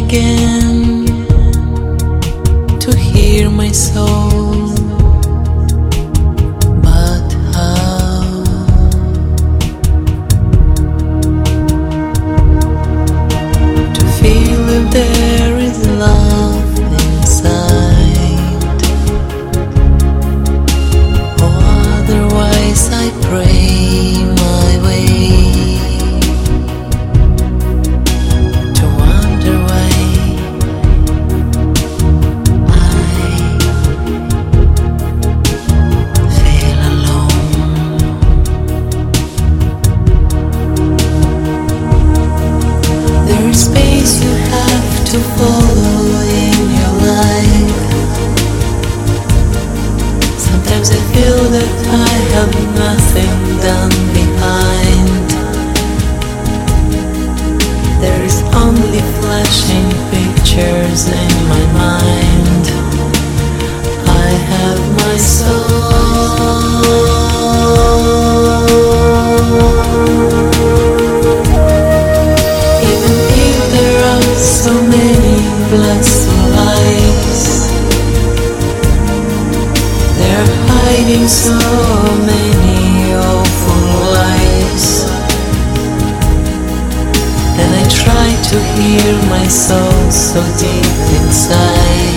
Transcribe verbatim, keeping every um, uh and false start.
again to hear my soul, but how? To feel if there is love inside, or otherwise I pray my way to wander away. I feel alone. There is space you have to follow in your life. Sometimes I feel that I have nothing done behind. There is only flashing pictures in my mind. I have my soul. Even if there are so many blessed lies, they're hiding so many awful lies. And I try to hear my soul so deep inside.